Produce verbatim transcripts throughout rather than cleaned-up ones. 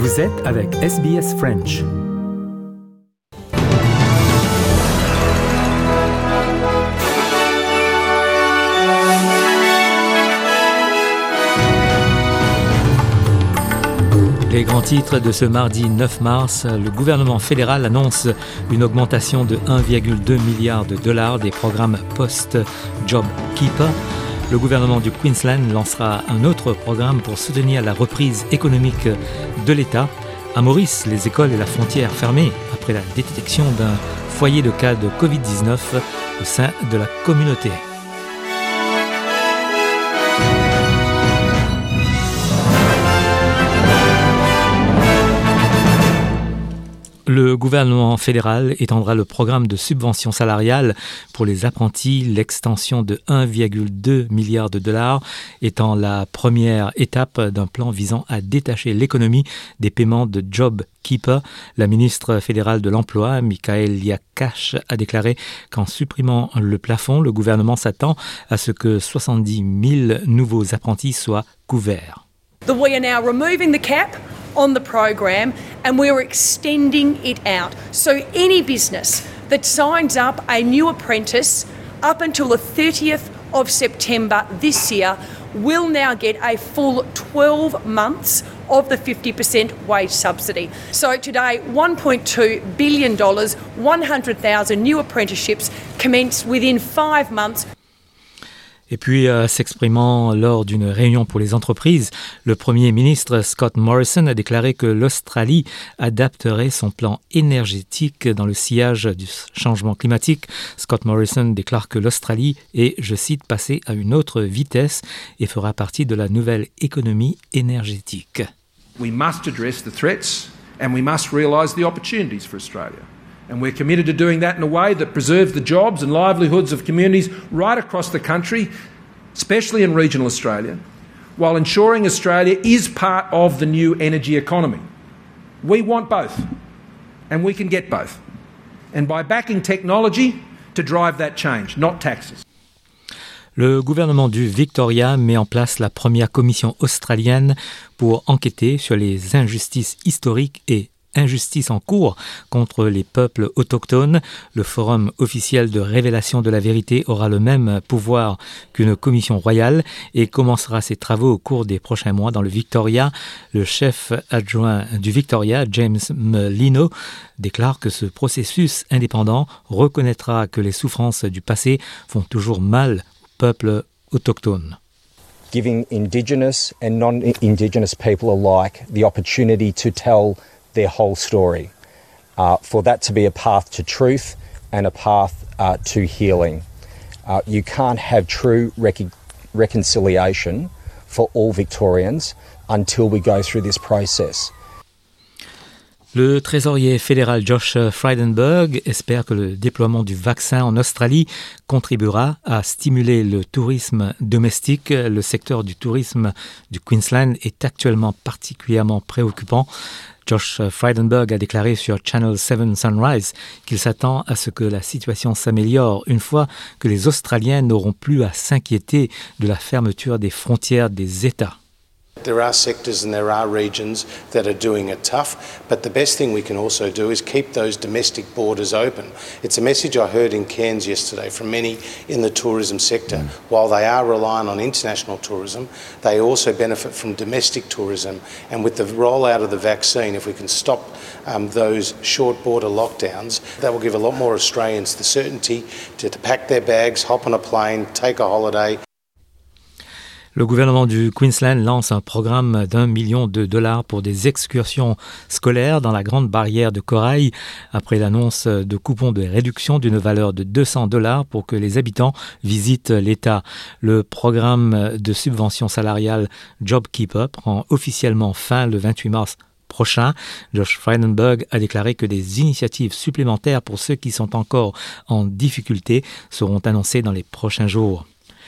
Vous êtes avec S B S French. Les grands titres de ce mardi neuf mars, le gouvernement fédéral annonce une augmentation de un virgule deux milliard de dollars des programmes Post-Job Keeper. Le gouvernement du Queensland lancera un autre programme pour soutenir la reprise économique de l'État. À Maurice, les écoles et la frontière fermées après la détection d'un foyer de cas de covid dix-neuf au sein de la communauté. Le gouvernement fédéral étendra le programme de subvention salariale pour les apprentis, l'extension de un virgule deux milliard de dollars étant la première étape d'un plan visant à détacher l'économie des paiements de Job Keeper. La ministre fédérale de l'Emploi, Michaelia Cash, a déclaré qu'en supprimant le plafond, le gouvernement s'attend à ce que soixante-dix mille nouveaux apprentis soient couverts. We are now removing the cap on the program and we are extending it out. So any business that signs up a new apprentice up until the thirtieth of September this year will now get a full twelve months of the fifty percent wage subsidy. So today, one point two billion dollars, one hundred thousand new apprenticeships commence within five months. Et puis, euh, s'exprimant lors d'une réunion pour les entreprises, le Premier ministre Scott Morrison a déclaré que l'Australie adapterait son plan énergétique dans le sillage du changement climatique. Scott Morrison déclare que l'Australie est, je cite, passée à une autre vitesse et fera partie de la nouvelle économie énergétique. We must address the threats and we must realise the opportunities for Australia. And we're committed to doing that in a way that preserves the jobs and livelihoods of communities right across the country, especially in regional Australia, while ensuring Australia is part of the new energy economy. We want both, and we can get both. And by backing technology to drive that change, not taxes. Le gouvernement du Victoria met en place la première commission australienne pour enquêter sur les injustices historiques et injustice en cours contre les peuples autochtones. Le forum officiel de révélation de la vérité aura le même pouvoir qu'une commission royale et commencera ses travaux au cours des prochains mois dans le Victoria. Le chef adjoint du Victoria, James Merlino, déclare que ce processus indépendant reconnaîtra que les souffrances du passé font toujours mal aux peuples autochtones. Giving Indigenous and non-Indigenous people alike the opportunity to tell their whole story, uh, for that to be a path to truth and a path uh, to healing. Uh, you can't have true rec- reconciliation for all Victorians until we go through this process. Le trésorier fédéral Josh Frydenberg espère que le déploiement du vaccin en Australie contribuera à stimuler le tourisme domestique. Le secteur du tourisme du Queensland est actuellement particulièrement préoccupant. Josh Frydenberg a déclaré sur Channel sept Sunrise qu'il s'attend à ce que la situation s'améliore une fois que les Australiens n'auront plus à s'inquiéter de la fermeture des frontières des États. There are sectors and there are regions that are doing it tough, but the best thing we can also do is keep those domestic borders open. It's a message I heard in Cairns yesterday from many in the tourism sector. Mm. While they are relying on international tourism, they also benefit from domestic tourism. And with the rollout of the vaccine, if we can stop um, those short border lockdowns, that will give a lot more Australians the certainty to, to pack their bags, hop on a plane, take a holiday. Le gouvernement du Queensland lance un programme d'un million de dollars pour des excursions scolaires dans la Grande Barrière de Corail après l'annonce de coupons de réduction d'une valeur de deux cents dollars pour que les habitants visitent l'État. Le programme de subvention salariale JobKeeper prend officiellement fin le vingt-huit mars prochain. Josh Frydenberg a déclaré que des initiatives supplémentaires pour ceux qui sont encore en difficulté seront annoncées dans les prochains jours.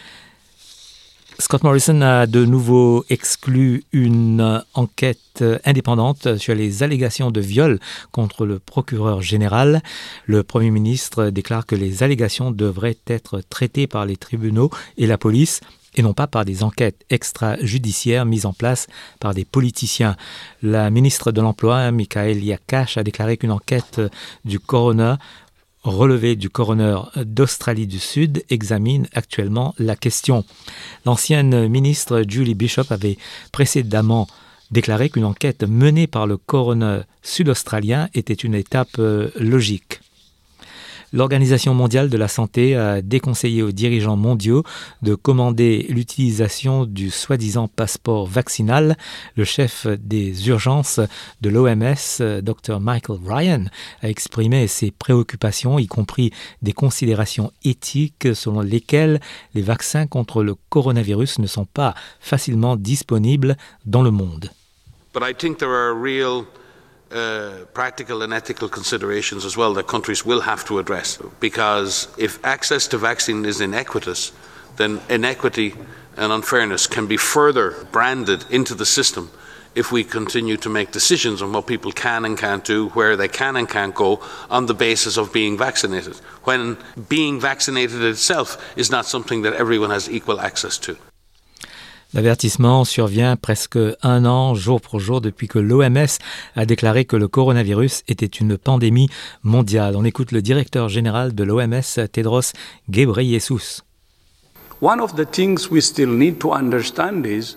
Scott Morrison a de nouveau exclu une enquête indépendante sur les allégations de viol contre le procureur général. Le Premier ministre déclare que les allégations devraient être traitées par les tribunaux et la police et non pas par des enquêtes extrajudiciaires mises en place par des politiciens. La ministre de l'Emploi, Michaelia Cash, a déclaré qu'une enquête du coroner relevé du coroner d'Australie du Sud examine actuellement la question. L'ancienne ministre Julie Bishop avait précédemment déclaré qu'une enquête menée par le coroner sud-australien était une étape euh, logique. L'Organisation mondiale de la santé a déconseillé aux dirigeants mondiaux de commander l'utilisation du soi-disant passeport vaccinal. Le chef des urgences de l'O M S, Dr Michael Ryan, a exprimé ses préoccupations, y compris des considérations éthiques selon lesquelles les vaccins contre le coronavirus ne sont pas facilement disponibles dans le monde. But I think there are real Uh, practical and ethical considerations as well that countries will have to address, because if access to vaccine is inequitous, then inequity and unfairness can be further branded into the system if we continue to make decisions on what people can and can't do, where they can and can't go on the basis of being vaccinated, when being vaccinated itself is not something that everyone has equal access to. L'avertissement survient presque un an, jour pour jour, depuis que l'O M S a déclaré que le coronavirus était une pandémie mondiale. On écoute le directeur général de l'O M S, Tedros Ghebreyesus. One of the things we still need to understand is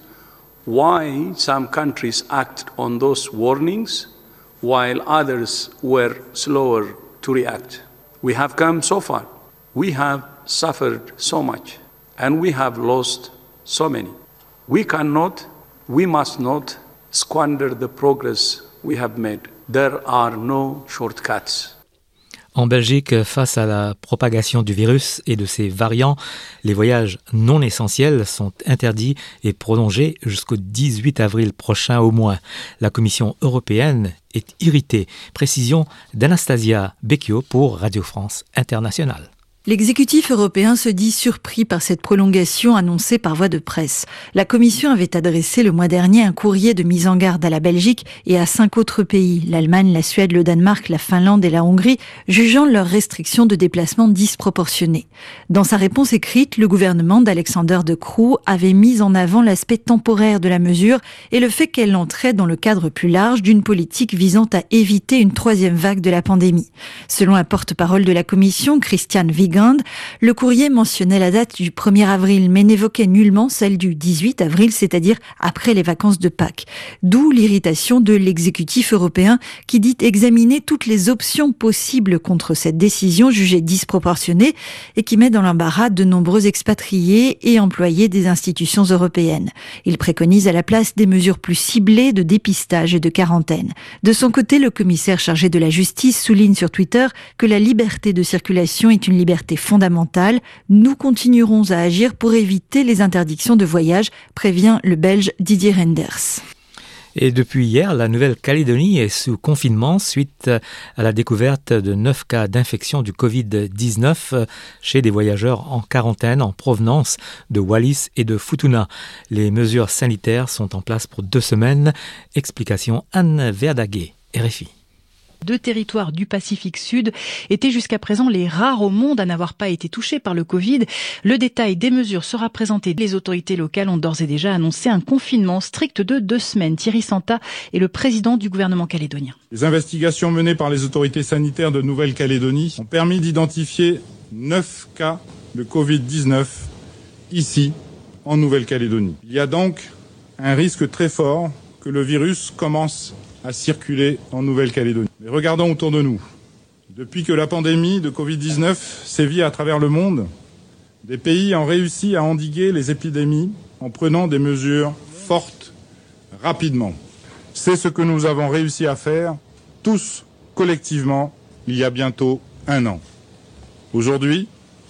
why some countries acted on those warnings while others were slower to react. We have come so far. We have suffered so much, and we have lost so many. We cannot, we must not squander the progress we have made. There are no shortcuts. En Belgique, face à la propagation du virus et de ses variants, les voyages non essentiels sont interdits et prolongés jusqu'au dix-huit avril prochain au moins. La Commission européenne est irritée. Précision d'Anastasia Becchio pour Radio France Internationale. L'exécutif européen se dit surpris par cette prolongation annoncée par voie de presse. La Commission avait adressé le mois dernier un courrier de mise en garde à la Belgique et à cinq autres pays, l'Allemagne, la Suède, le Danemark, la Finlande et la Hongrie, jugeant leurs restrictions de déplacement disproportionnées. Dans sa réponse écrite, le gouvernement d'Alexander De Croo avait mis en avant l'aspect temporaire de la mesure et le fait qu'elle entrait dans le cadre plus large d'une politique visant à éviter une troisième vague de la pandémie. Selon un porte-parole de la Commission, Christian Wiegand, le courrier mentionnait la date du premier avril, mais n'évoquait nullement celle du dix-huit avril, c'est-à-dire après les vacances de Pâques. D'où l'irritation de l'exécutif européen qui dit examiner toutes les options possibles contre cette décision jugée disproportionnée et qui met dans l'embarras de nombreux expatriés et employés des institutions européennes. Il préconise à la place des mesures plus ciblées de dépistage et de quarantaine. De son côté, le commissaire chargé de la justice souligne sur Twitter que la liberté de circulation est une liberté fondamentale. Nous continuerons à agir pour éviter les interdictions de voyage, prévient le Belge Didier Renders. Et depuis hier, la Nouvelle-Calédonie est sous confinement suite à la découverte de neuf cas d'infection du covid dix-neuf chez des voyageurs en quarantaine en provenance de Wallis et de Futuna. Les mesures sanitaires sont en place pour deux semaines. Explication Anne Verdaguet, R F I. Deux territoires du Pacifique Sud étaient jusqu'à présent les rares au monde à n'avoir pas été touchés par le Covid. Le détail des mesures sera présenté. Les autorités locales ont d'ores et déjà annoncé un confinement strict de deux semaines. Thierry Santa est le président du gouvernement calédonien. Les investigations menées par les autorités sanitaires de Nouvelle-Calédonie ont permis d'identifier neuf cas de covid dix-neuf ici, en Nouvelle-Calédonie. Il y a donc un risque très fort que le virus commence à circuler en Nouvelle-Calédonie. Mais regardons autour de nous. Depuis que la pandémie de covid dix-neuf sévit à travers le monde, des pays ont réussi à endiguer les épidémies en prenant des mesures fortes, rapidement. C'est ce que nous avons réussi à faire, tous collectivement, il y a bientôt un an. Aujourd'hui,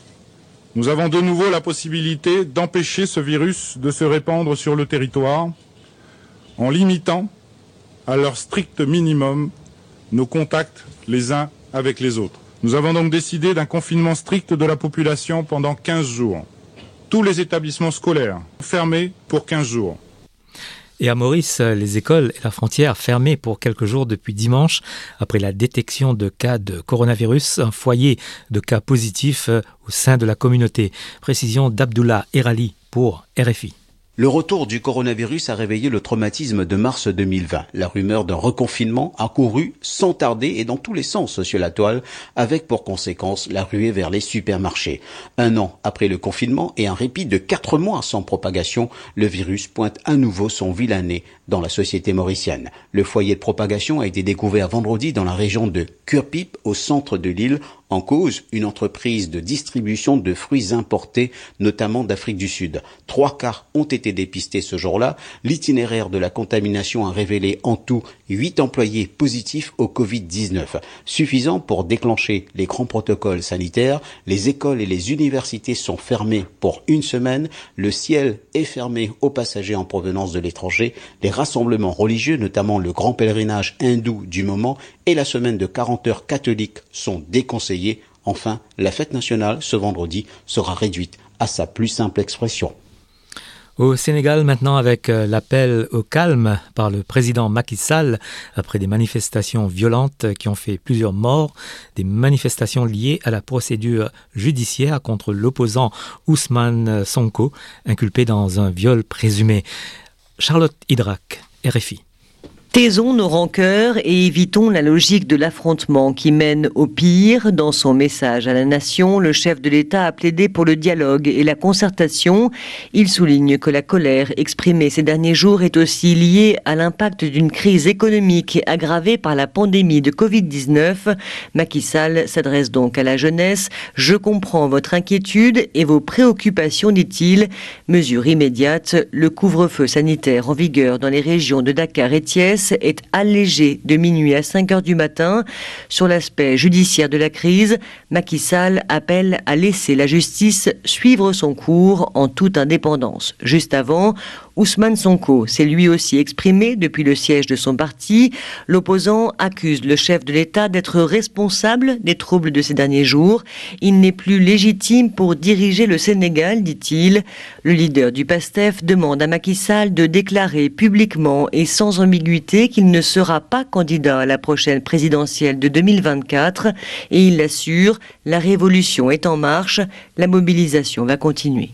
nous avons de nouveau la possibilité d'empêcher ce virus de se répandre sur le territoire en limitant à leur strict minimum nos contacts les uns avec les autres. Nous avons donc décidé d'un confinement strict de la population pendant quinze jours. Tous les établissements scolaires fermés pour quinze jours. Et à Maurice, les écoles et la frontière fermées pour quelques jours depuis dimanche, après la détection de cas de coronavirus, un foyer de cas positifs au sein de la communauté. Précision d'Abdullah Erali pour R F I. Le retour du coronavirus a réveillé le traumatisme de mars deux mille vingt. La rumeur d'un reconfinement a couru sans tarder et dans tous les sens sur la toile, avec pour conséquence la ruée vers les supermarchés. Un an après le confinement et un répit de quatre mois sans propagation, le virus pointe à nouveau son vilain nez dans la société mauricienne. Le foyer de propagation a été découvert vendredi dans la région de Curepipe, au centre de l'île. En cause, une entreprise de distribution de fruits importés, notamment d'Afrique du Sud. Trois cas ont été dépistés ce jour-là. L'itinéraire de la contamination a révélé en tout huit employés positifs au covid dix-neuf. Suffisant pour déclencher les grands protocoles sanitaires. Les écoles et les universités sont fermées pour une semaine. Le ciel est fermé aux passagers en provenance de l'étranger. Les rassemblements religieux, notamment le grand pèlerinage hindou du moment et la semaine de quarante heures catholique sont déconseillés. Enfin, la fête nationale, ce vendredi, sera réduite à sa plus simple expression. Au Sénégal, maintenant, avec l'appel au calme par le président Macky Sall, après des manifestations violentes qui ont fait plusieurs morts, des manifestations liées à la procédure judiciaire contre l'opposant Ousmane Sonko, inculpé dans un viol présumé. Charlotte Hydrac, R F I. Taisons nos rancœurs et évitons la logique de l'affrontement qui mène au pire. Dans son message à la nation, le chef de l'État a plaidé pour le dialogue et la concertation. Il souligne que la colère exprimée ces derniers jours est aussi liée à l'impact d'une crise économique aggravée par la pandémie de covid dix-neuf. Macky Sall s'adresse donc à la jeunesse. « Je comprends votre inquiétude et vos préoccupations », dit-il. Mesure immédiate, le couvre-feu sanitaire en vigueur dans les régions de Dakar et Thiès est allégé de minuit à cinq heures du matin. Sur l'aspect judiciaire de la crise, Macky Sall appelle à laisser la justice suivre son cours en toute indépendance. Juste avant, Ousmane Sonko s'est lui aussi exprimé depuis le siège de son parti. L'opposant accuse le chef de l'État d'être responsable des troubles de ces derniers jours. Il n'est plus légitime pour diriger le Sénégal, dit-il. Le leader du PASTEF demande à Macky Sall de déclarer publiquement et sans ambiguïté qu'il ne sera pas candidat à la prochaine présidentielle de deux mille vingt-quatre. Et il l'assure, la révolution est en marche, la mobilisation va continuer.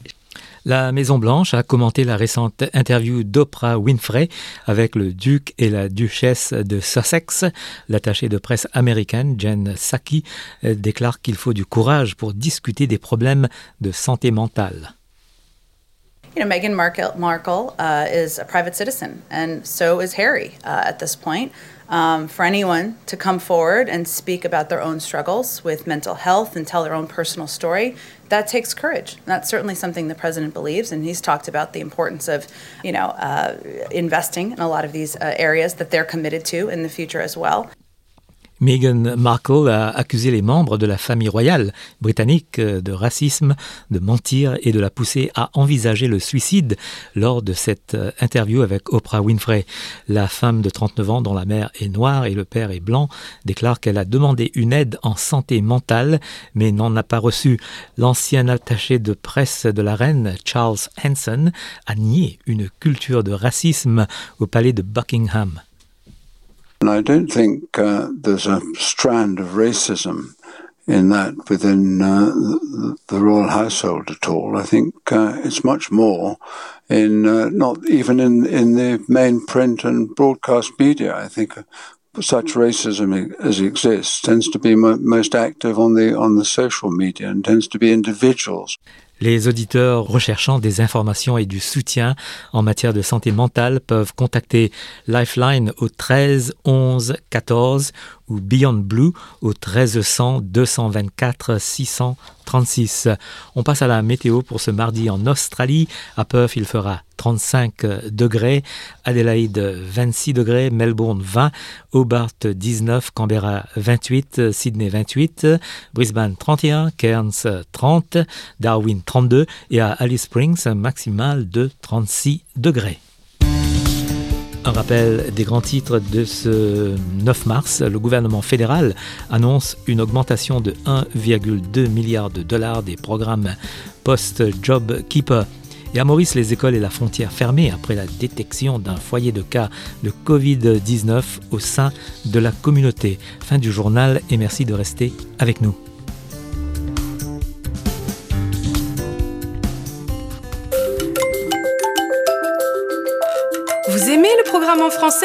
La Maison-Blanche a commenté la récente interview d'Oprah Winfrey avec le duc et la duchesse de Sussex. L'attachée de presse américaine, Jen Psaki, déclare qu'il faut du courage pour discuter des problèmes de santé mentale. You know, Meghan Markle, Markle uh, is a private citizen, and so is Harry uh, at this point. Um, for anyone to come forward and speak about their own struggles with mental health and tell their own personal story, that takes courage. That's certainly something the president believes, and he's talked about the importance of, you know, uh, investing in a lot of these uh, areas that they're committed to in the future as well. Meghan Markle a accusé les membres de la famille royale britannique de racisme, de mentir et de la pousser à envisager le suicide lors de cette interview avec Oprah Winfrey. La femme de trente-neuf ans, dont la mère est noire et le père est blanc, déclare qu'elle a demandé une aide en santé mentale, mais n'en a pas reçu. L'ancien attaché de presse de la reine, Charles Hanson, a nié une culture de racisme au palais de Buckingham. I don't think uh, there's a strand of racism in that within uh, the, the royal household at all. I think uh, it's much more in uh, not even in, in the main print and broadcast media. I think such racism as exists tends to be mo- most active on the on the social media and tends to be individuals. Les auditeurs recherchant des informations et du soutien en matière de santé mentale peuvent contacter Lifeline au treize onze quatorze ou Beyond Blue au treize cent deux cent vingt-quatre six cent trente-six. On passe à la météo pour ce mardi en Australie. À Perth, il fera trente-cinq degrés, Adélaïde vingt-six degrés, Melbourne vingt, Hobart dix-neuf, Canberra vingt-huit, Sydney vingt-huit, Brisbane trente et un, Cairns trente, Darwin trente-deux et à Alice Springs un maximal de trente-six degrés. Un rappel des grands titres de ce neuf mars. Le gouvernement fédéral annonce une augmentation de un virgule deux milliard de dollars des programmes Post-Job Keeper. Et à Maurice, les écoles et la frontière fermées après la détection d'un foyer de cas de covid dix-neuf au sein de la communauté. Fin du journal et merci de rester avec nous. français?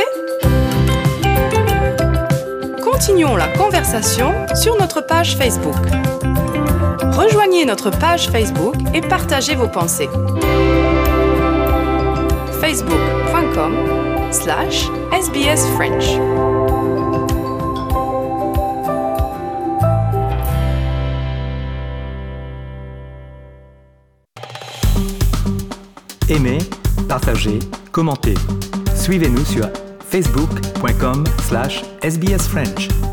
Continuons la conversation sur notre page Facebook. Rejoignez notre page Facebook et partagez vos pensées. facebook.com slash sbsfrench. Aimez, partagez, commentez. Suivez-nous sur facebook.com slash sbsfrench.